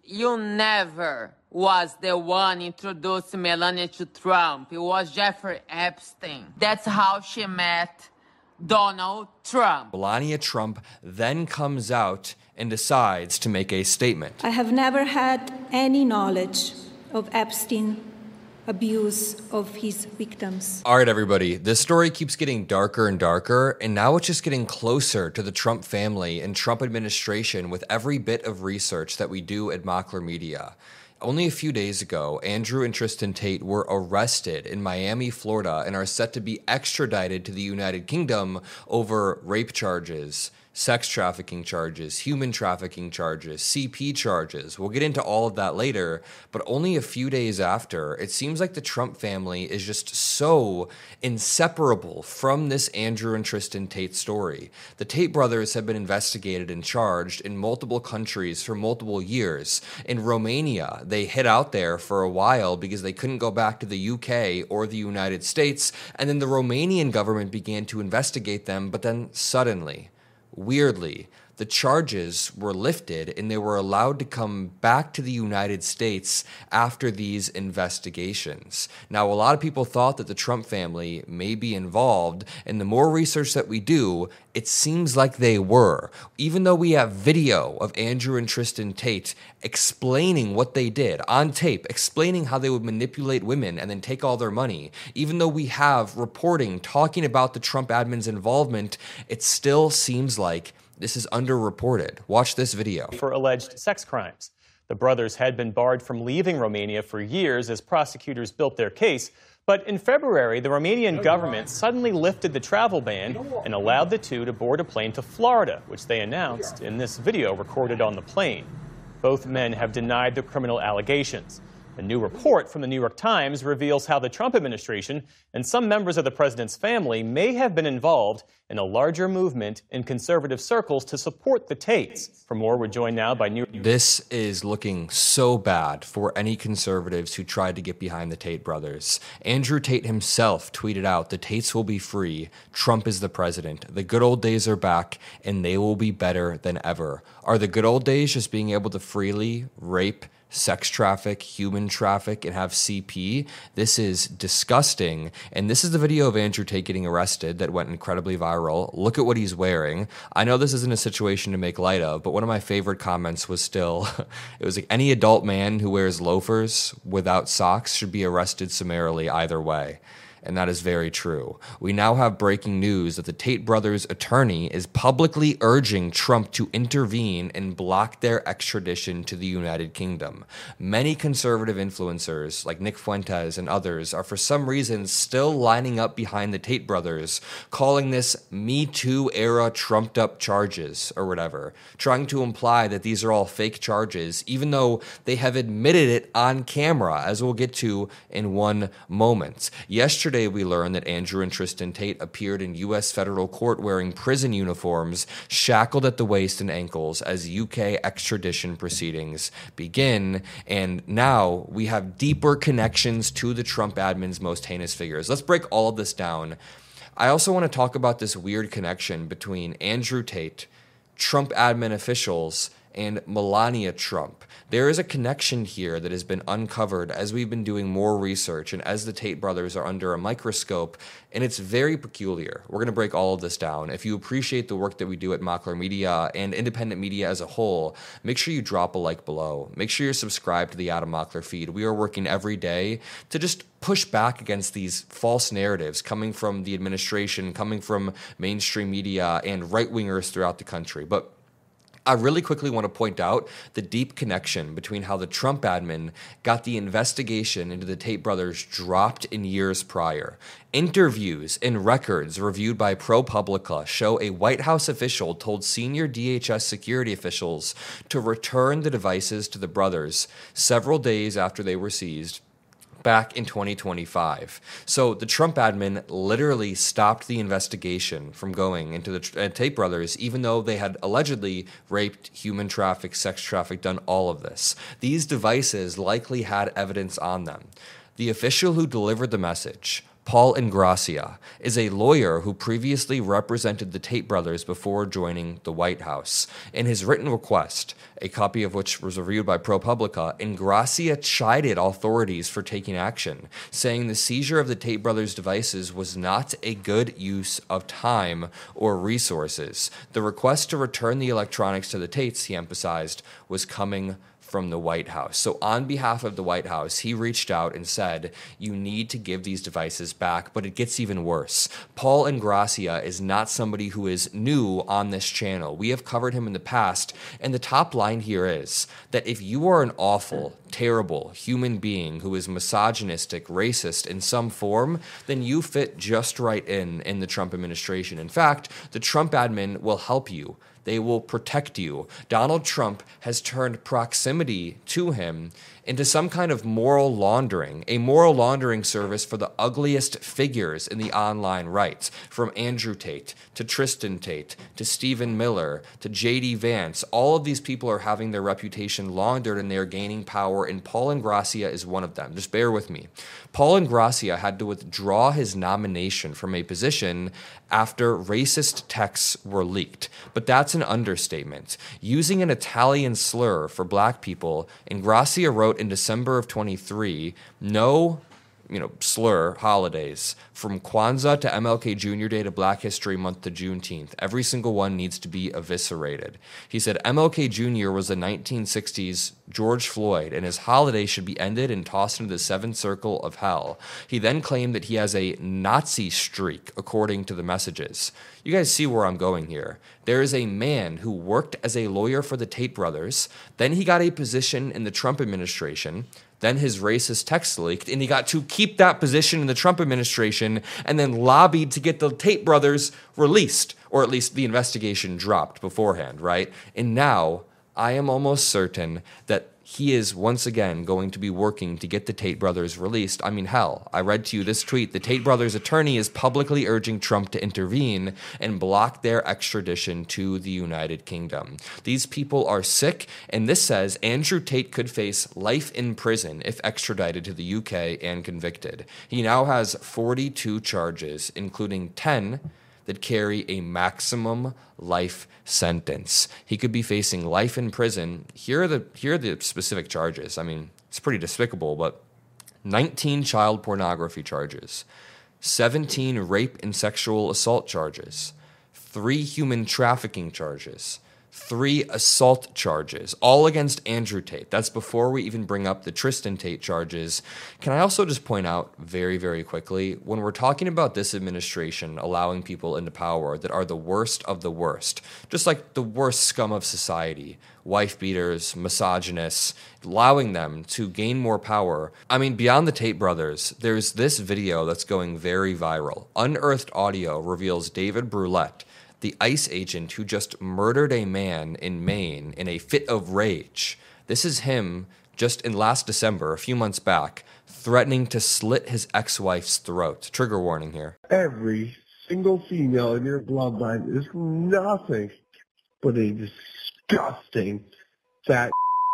you never was the one introduced Melania to Trump. It was Jeffrey Epstein. That's how she met Donald Trump. Melania Trump then comes out and decides to make a statement. I have never had any knowledge of Epstein abuse of his victims. All right, everybody, this story keeps getting darker and darker, and now it's just getting closer to the Trump family and Trump administration with every bit of research that we do at Mockler Media. Only a few days ago, Andrew and Tristan Tate were arrested in Miami, Florida, and are set to be extradited to the United Kingdom over rape charges, sex trafficking charges, human trafficking charges, CP charges. We'll get into all of that later, but only a few days after, it seems like the Trump family is just so inseparable from this Andrew and Tristan Tate story. The Tate brothers have been investigated and charged in multiple countries for multiple years. In Romania, they hid out there for a while because they couldn't go back to the UK or the United States, and then the Romanian government began to investigate them, but then suddenly, weirdly, the charges were lifted and they were allowed to come back to the United States after these investigations. Now, a lot of people thought that the Trump family may be involved, and the more research that we do, it seems like they were. Even though we have video of Andrew and Tristan Tate explaining what they did on tape, explaining how they would manipulate women and then take all their money, even though we have reporting talking about the Trump admin's involvement, it still seems like this is underreported. Watch this video. For alleged sex crimes. The brothers had been barred from leaving Romania for years as prosecutors built their case. But in February, the Romanian government suddenly lifted the travel ban and allowed the two to board a plane to Florida, which they announced in this video recorded on the plane. Both men have denied the criminal allegations. A new report from the New York Times reveals how the Trump administration and some members of the president's family may have been involved in a larger movement in conservative circles to support the Tates. For more, we're joined now by New York. This is looking so bad for any conservatives who tried to get behind the Tate brothers. Andrew Tate himself tweeted out, "The Tates will be free. Trump is the president. The good old days are back, and they will be better than ever." Are the good old days just being able to freely rape, sex traffic, human traffic, and have CP? This is disgusting. And this is the video of Andrew Tate getting arrested that went incredibly viral. Look at what he's wearing. I know this isn't a situation to make light of, but one of my favorite comments was still, it was like, any adult man who wears loafers without socks should be arrested summarily either way. And that is very true. We now have breaking news that the Tate brothers' attorney is publicly urging Trump to intervene and block their extradition to the United Kingdom. Many conservative influencers, like Nick Fuentes and others, are for some reason still lining up behind the Tate brothers, calling this Me Too era trumped up charges or whatever, trying to imply that these are all fake charges, even though they have admitted it on camera, as we'll get to in one moment. Yesterday, we learned that Andrew and Tristan Tate appeared in U.S. federal court wearing prison uniforms, shackled at the waist and ankles as UK extradition proceedings begin. And now we have deeper connections to the Trump admin's most heinous figures. Let's break all of this down. I also want to talk about this weird connection between Andrew Tate, Trump admin officials, and Melania Trump. There is a connection here that has been uncovered as we've been doing more research and as the Tate brothers are under a microscope, and it's very peculiar. We're going to break all of this down. If you appreciate the work that we do at Mockler Media and independent media as a whole, make sure you drop a like below. Make sure you're subscribed to the Adam Mockler feed. We are working every day to just push back against these false narratives coming from the administration, coming from mainstream media and right-wingers throughout the country. But I really quickly want to point out the deep connection between how the Trump admin got the investigation into the Tate brothers dropped in years prior. Interviews and records reviewed by ProPublica show a White House official told senior DHS security officials to return the devices to the brothers several days after they were seized back in 2025. So the Trump admin literally stopped the investigation from going into the Tate brothers, even though they had allegedly raped, human trafficked, sex trafficked, done all of this. These devices likely had evidence on them. The official who delivered the message Paul Ingrassia, is a lawyer who previously represented the Tate brothers before joining the White House. In his written request, a copy of which was reviewed by ProPublica, Ingrassia chided authorities for taking action, saying the seizure of the Tate brothers' devices was not a good use of time or resources. The request to return the electronics to the Tates, he emphasized, was coming from the White House. So on behalf of the White House, he reached out and said, you need to give these devices back, but it gets even worse. Paul Ingrassia is not somebody who is new on this channel. We have covered him in the past, and the top line here is that if you are an awful, terrible human being who is misogynistic, racist in some form, then you fit just right in the Trump administration. In fact, the Trump admin will help you. They will protect you. Donald Trump has turned proximity to him into some kind of moral laundering, a moral laundering service for the ugliest figures in the online right, from Andrew Tate to Tristan Tate to Stephen Miller to J.D. Vance. All of these people are having their reputation laundered and they are gaining power, and Paul Ingrassia is one of them. Just bear with me. Paul Ingrassia had to withdraw his nomination from a position after racist texts were leaked. But that's an understatement. Using an Italian slur for black people, Ingrassia wrote in December of 23, no slur holidays, from Kwanzaa to MLK Jr. Day to Black History Month to Juneteenth. Every single one needs to be eviscerated. He said MLK Jr. was the 1960s George Floyd, and his holiday should be ended and tossed into the seventh circle of hell. He then claimed that he has a Nazi streak, according to the messages. You guys see where I'm going here. There is a man who worked as a lawyer for the Tate brothers, then he got a position in the Trump administration, then his racist text leaked, and he got to keep that position in the Trump administration and then lobbied to get the Tate brothers released, or at least the investigation dropped beforehand, right? And now I am almost certain that he is once again going to be working to get the Tate brothers released. I mean, hell, I read to you this tweet. The Tate brothers' attorney is publicly urging Trump to intervene and block their extradition to the United Kingdom. These people are sick, and this says Andrew Tate could face life in prison if extradited to the UK and convicted. He now has 42 charges, including 10 that carry a maximum life sentence. He could be facing life in prison. Here are the specific charges. I mean, it's pretty despicable, but 19 child pornography charges, 17 rape and sexual assault charges, 3 human trafficking charges, 3 assault charges, all against Andrew Tate. That's before we even bring up the Tristan Tate charges. Can I also just point out very, very quickly, when we're talking about this administration allowing people into power that are the worst of the worst, just like the worst scum of society, wife beaters, misogynists, allowing them to gain more power. I mean, beyond the Tate brothers, there's this video that's going very viral. Unearthed audio reveals David Brulette, the ICE agent who just murdered a man in Maine in a fit of rage. This is him just in last December, a few months back, threatening to slit his ex-wife's throat. Trigger warning here. Every single female in your bloodline is nothing but a disgusting fat.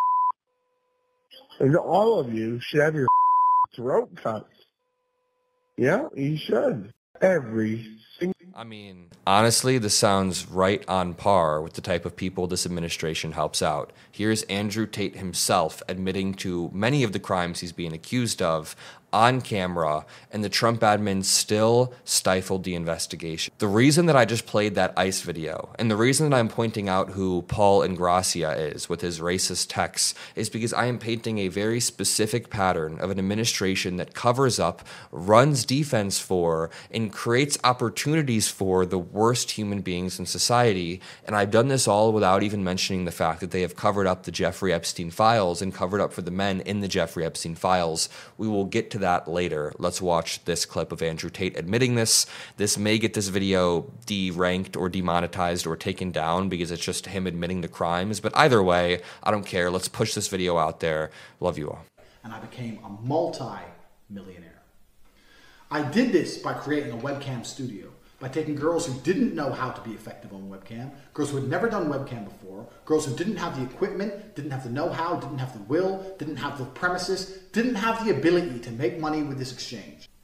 And all of you should have your throat cut. Yeah, you should. Every single. I mean, honestly, this sounds right on par with the type of people this administration helps out. Here's Andrew Tate himself admitting to many of the crimes he's being accused of on camera, and the Trump admin still stifled the investigation. The reason that I just played that ICE video, and the reason that I'm pointing out who Paul Ingrassia is with his racist texts, is because I am painting a very specific pattern of an administration that covers up, runs defense for, and creates opportunities for the worst human beings in society. And I've done this all without even mentioning the fact that they have covered up the Jeffrey Epstein files and covered up for the men in the Jeffrey Epstein files. We will get to that later. Let's watch this clip of Andrew Tate admitting this. This may get this video deranked or demonetized or taken down because it's just him admitting the crimes. But either way, I don't care. Let's push this video out there. Love you all. And I became a multi-millionaire. I did this by creating a webcam studio, by taking girls who didn't know how to be effective on webcam, girls who had never done webcam before, girls who didn't have the equipment, didn't have the know-how, didn't have the will, didn't have the premises, didn't have the ability to make money with this exchange.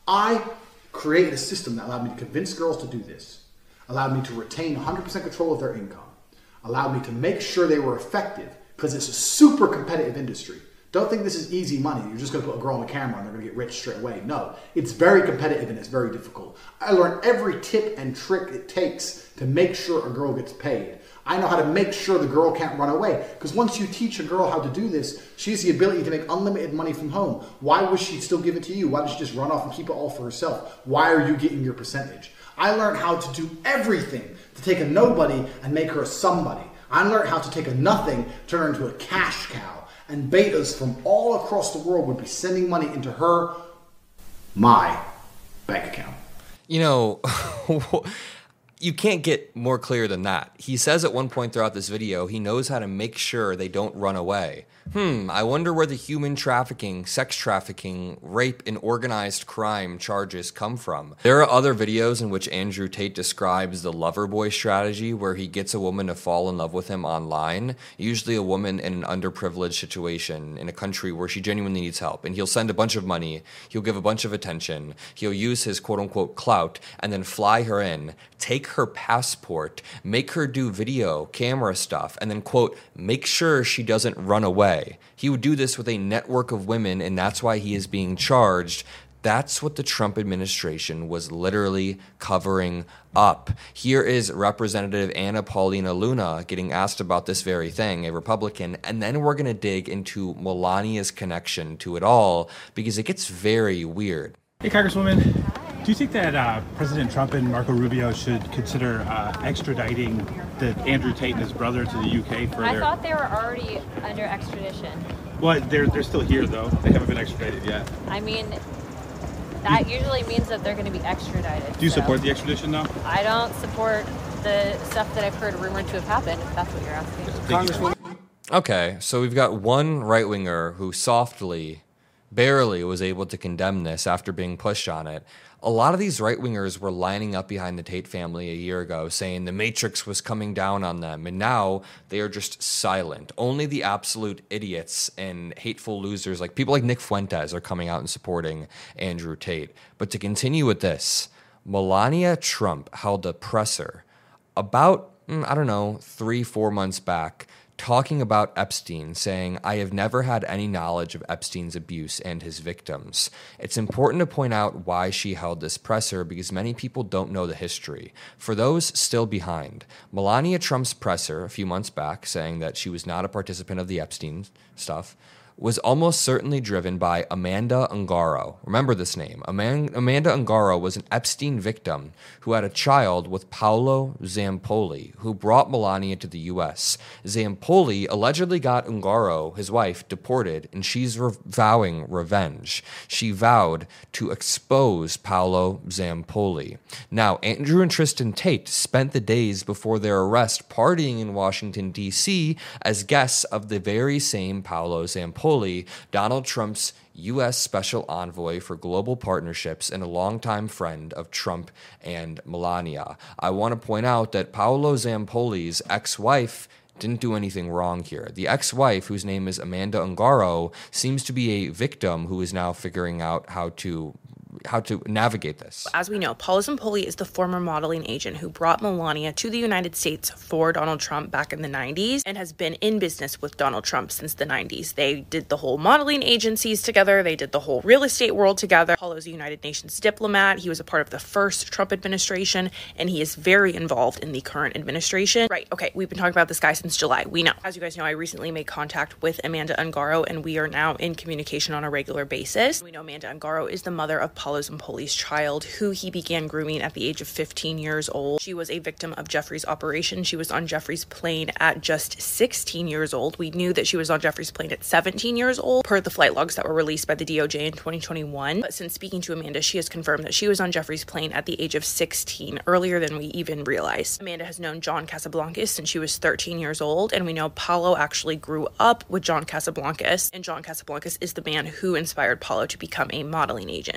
I created a system that allowed me to convince girls to do this, allowed me to retain 100% control of their income, allowed me to make sure they were effective, because it's a super competitive industry. Don't think this is easy money. You're just going to put a girl on the camera and they're going to get rich straight away. No, it's very competitive and it's very difficult. I learned every tip and trick it takes to make sure a girl gets paid. I know how to make sure the girl can't run away. Because once you teach a girl how to do this, she has the ability to make unlimited money from home. Why would she still give it to you? Why would she just run off and keep it all for herself? Why are you getting your percentage? I learned how to do everything to take a nobody and make her a somebody. I learned how to take a nothing, turn her into a cash cow. And betas from all across the world would be sending money into my bank account. You know, you can't get more clear than that. He says at one point throughout this video, he knows how to make sure they don't run away. I wonder where the human trafficking, sex trafficking, rape, and organized crime charges come from. There are other videos in which Andrew Tate describes the lover boy strategy, where he gets a woman to fall in love with him online, usually a woman in an underprivileged situation in a country where she genuinely needs help. And he'll send a bunch of money, he'll give a bunch of attention, he'll use his quote-unquote clout, and then fly her in, take her passport, make her do video, camera stuff, and then, quote, make sure she doesn't run away. He would do this with a network of women, and that's why he is being charged. That's what the Trump administration was literally covering up. Here is Representative Anna Paulina Luna getting asked about this very thing, a Republican, and then we're going to dig into Melania's connection to it all, because it gets very weird. Hey, Congresswoman. Do you think that President Trump and Marco Rubio should consider extraditing Andrew Tate and his brother to the UK for I thought they were already under extradition. Well, they're still here, though. They haven't been extradited yet. I mean, that usually means that they're going to be extradited. Do you support the extradition, though? I don't support the stuff that I've heard rumored to have happened, if that's what you're asking. Congresswoman. Okay, so we've got one right-winger who softly, barely was able to condemn this after being pushed on it. A lot of these right-wingers were lining up behind the Tate family a year ago, saying the Matrix was coming down on them, and now they are just silent. Only the absolute idiots and hateful losers, like people like Nick Fuentes, are coming out and supporting Andrew Tate. But to continue with this, Melania Trump held a presser about, 3-4 months back, talking about Epstein, saying, I have never had any knowledge of Epstein's abuse and his victims. It's important to point out why she held this presser, because many people don't know the history. For those still behind, Melania Trump's presser a few months back, saying that she was not a participant of the Epstein stuff, was almost certainly driven by Amanda Ungaro. Remember this name. Amanda Ungaro was an Epstein victim who had a child with Paolo Zampoli, who brought Melania to the U.S. Zampoli allegedly got Ungaro, his wife, deported, and she's vowing revenge. She vowed to expose Paolo Zampoli. Now, Andrew and Tristan Tate spent the days before their arrest partying in Washington, D.C. as guests of the very same Paolo Zampoli, Donald Trump's U.S. Special Envoy for Global Partnerships and a longtime friend of Trump and Melania. I want to point out that Paolo Zampoli's ex-wife didn't do anything wrong here. The ex-wife, whose name is Amanda Ungaro, seems to be a victim who is now figuring out how to navigate this. As we know, Paolo Zampoli is the former modeling agent who brought Melania to the United States for Donald Trump back in the 90s and has been in business with Donald Trump since the 90s. They did the whole modeling agencies together. They did the whole real estate world together. Paolo's a United Nations diplomat. He was a part of the first Trump administration, and he is very involved in the current administration. Right, okay, we've been talking about this guy since July. We know. As you guys know, I recently made contact with Amanda Ungaro, and we are now in communication on a regular basis. We know Amanda Ungaro is the mother of Paolo Zampoli's child, who he began grooming at the age of 15 years old. She was a victim of Jeffrey's operation. She was on Jeffrey's plane at just 16 years old. We knew that she was on Jeffrey's plane at 17 years old, per the flight logs that were released by the DOJ in 2021. But since speaking to Amanda, she has confirmed that she was on Jeffrey's plane at the age of 16, earlier than we even realized. Amanda has known John Casablancas since she was 13 years old, and we know Paolo actually grew up with John Casablancas, and John Casablancas is the man who inspired Paolo to become a modeling agent. Amanda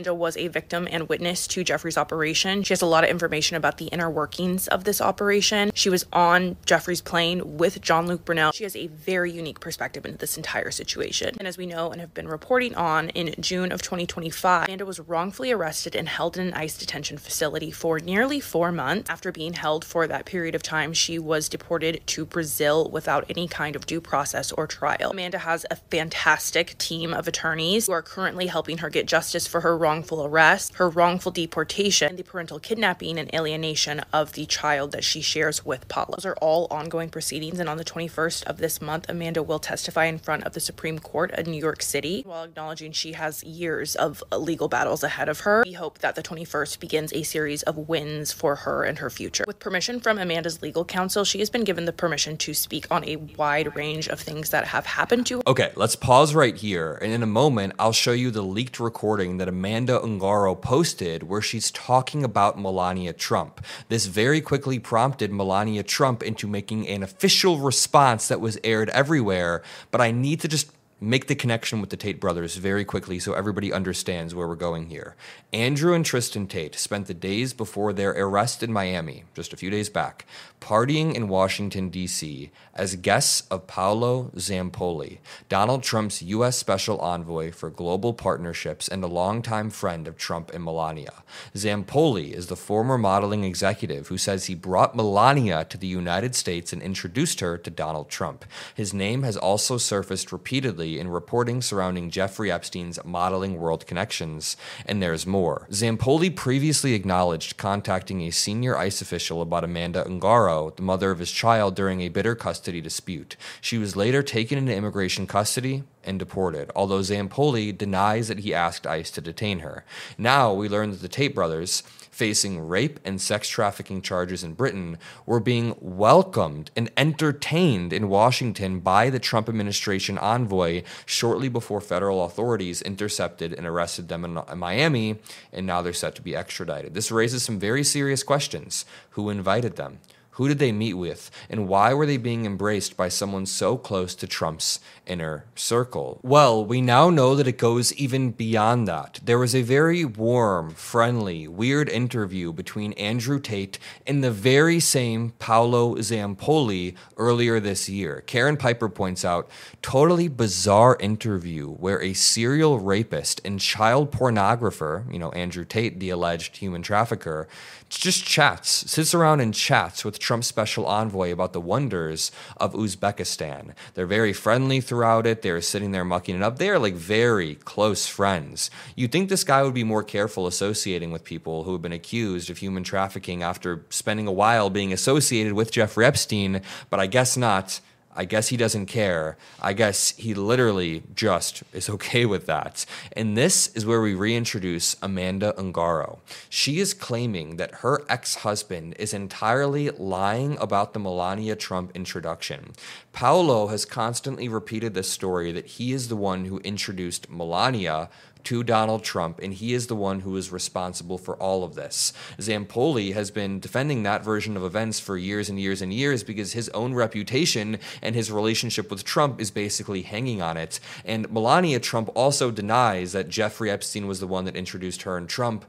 Amanda was a victim and witness to Jeffrey's operation. She has a lot of information about the inner workings of this operation. She was on Jeffrey's plane with Jean-Luc Brunel. She has a very unique perspective into this entire situation. And as we know and have been reporting on, in June of 2025, Amanda was wrongfully arrested and held in an ICE detention facility for nearly 4 months. After being held for that period of time, she was deported to Brazil without any kind of due process or trial. Amanda has a fantastic team of attorneys who are currently helping her get justice for her wrongful arrest, her wrongful deportation, and the parental kidnapping and alienation of the child that she shares with Paulo. Those are all ongoing proceedings, and on the 21st of this month, Amanda will testify in front of the Supreme Court of New York City. While acknowledging she has years of legal battles ahead of her, we hope that the 21st begins a series of wins for her and her future. With permission from Amanda's legal counsel, she has been given the permission to speak on a wide range of things that have happened to her. Okay, let's pause right here, and in a moment, I'll show you the leaked recording that Amanda Ungaro posted where she's talking about Melania Trump. This very quickly prompted Melania Trump into making an official response that was aired everywhere, but I need to just make the connection with the Tate brothers very quickly so everybody understands where we're going here. Andrew and Tristan Tate spent the days before their arrest in Miami, just a few days back, partying in Washington, D.C. as guests of Paolo Zampolli, Donald Trump's U.S. Special Envoy for Global Partnerships and a longtime friend of Trump and Melania. Zampolli is the former modeling executive who says he brought Melania to the United States and introduced her to Donald Trump. His name has also surfaced repeatedly in reporting surrounding Jeffrey Epstein's modeling world connections, and there's more. Zampolli previously acknowledged contacting a senior ICE official about Amanda Ungaro, the mother of his child, during a bitter custody dispute. She was later taken into immigration custody and deported, although Zampolli denies that he asked ICE to detain her. Now we learn that the Tate brothers, facing rape and sex trafficking charges in Britain, were being welcomed and entertained in Washington by the Trump administration envoy shortly before federal authorities intercepted and arrested them in Miami, and now they're set to be extradited. This raises some very serious questions. Who invited them? Who did they meet with? And why were they being embraced by someone so close to Trump's inner circle? Well, we now know that it goes even beyond that. There was a very warm, friendly, weird interview between Andrew Tate and the very same Paolo Zampolli earlier this year. Karen Piper points out, totally bizarre interview where a serial rapist and child pornographer, Andrew Tate, the alleged human trafficker, just sits around and chats with Trump's special envoy about the wonders of Uzbekistan. They're very friendly throughout it. They're sitting there mucking it up. They're like very close friends. You'd think this guy would be more careful associating with people who have been accused of human trafficking after spending a while being associated with Jeffrey Epstein, but I guess not. I guess he doesn't care. I guess he literally just is okay with that. And this is where we reintroduce Amanda Ungaro. She is claiming that her ex-husband is entirely lying about the Melania Trump introduction. Paolo has constantly repeated this story that he is the one who introduced Melania to Donald Trump, and he is the one who is responsible for all of this. Zampolli has been defending that version of events for years and years and years because his own reputation and his relationship with Trump is basically hanging on it. And Melania Trump also denies that Jeffrey Epstein was the one that introduced her and Trump,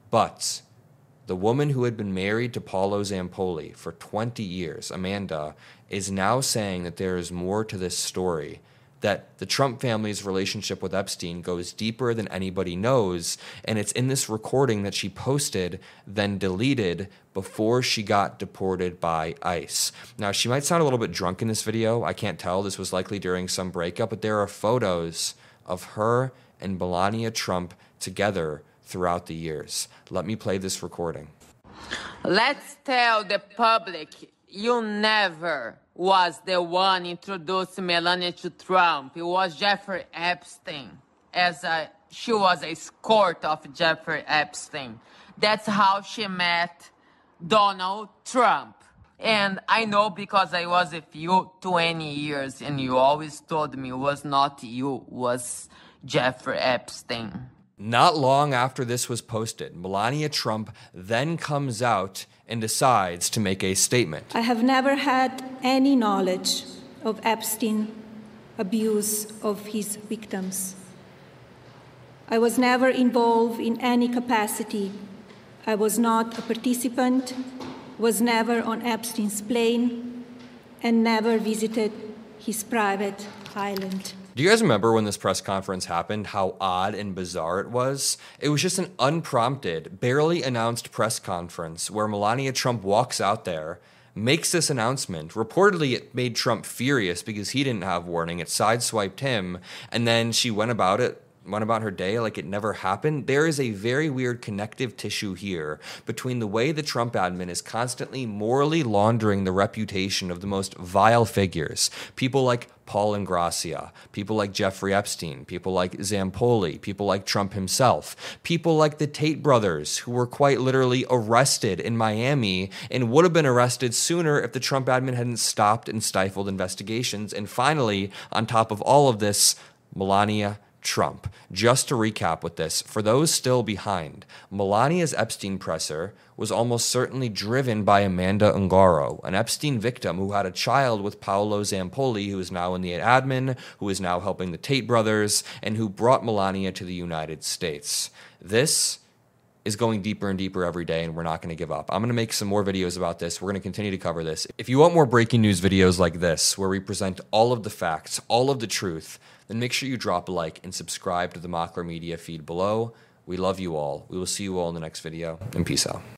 but the woman who had been married to Paolo Zampolli for 20 years, Amanda, is now saying that there is more to this story, that the Trump family's relationship with Epstein goes deeper than anybody knows, and it's in this recording that she posted, then deleted, before she got deported by ICE. Now, she might sound a little bit drunk in this video. I can't tell. This was likely during some breakup, but there are photos of her and Melania Trump together throughout the years. Let me play this recording. Let's tell the public you never was the one introduced Melania to Trump. It was Jeffrey Epstein. She was a escort of Jeffrey Epstein. That's how she met Donald Trump. And I know because I was with you 20 years and you always told me it was not you, it was Jeffrey Epstein. Not long after this was posted, Melania Trump then comes out and decides to make a statement. I have never had any knowledge of Epstein abuse of his victims. I was never involved in any capacity. I was not a participant, was never on Epstein's plane, and never visited his private island. Do you guys remember when this press conference happened, how odd and bizarre it was? It was just an unprompted, barely announced press conference where Melania Trump walks out there, makes this announcement. Reportedly, it made Trump furious because he didn't have warning. It sideswiped him, and then she went about her day like it never happened. There is a very weird connective tissue here between the way the Trump admin is constantly morally laundering the reputation of the most vile figures, people like Paul Ingrassia, people like Jeffrey Epstein, people like Zampoli, people like Trump himself, people like the Tate brothers, who were quite literally arrested in Miami and would have been arrested sooner if the Trump admin hadn't stopped and stifled investigations. And finally, on top of all of this, Melania Trump. Just to recap with this, for those still behind, Melania's Epstein presser was almost certainly driven by Amanda Ungaro, an Epstein victim who had a child with Paolo Zampoli, who is now in the admin, who is now helping the Tate brothers, and who brought Melania to the United States. This is going deeper and deeper every day, and we're not going to give up. I'm going to make some more videos about this. We're going to continue to cover this. If you want more breaking news videos like this, where we present all of the facts, all of the truth, then make sure you drop a like and subscribe to the Mockler Media feed below. We love you all. We will see you all in the next video, and peace out.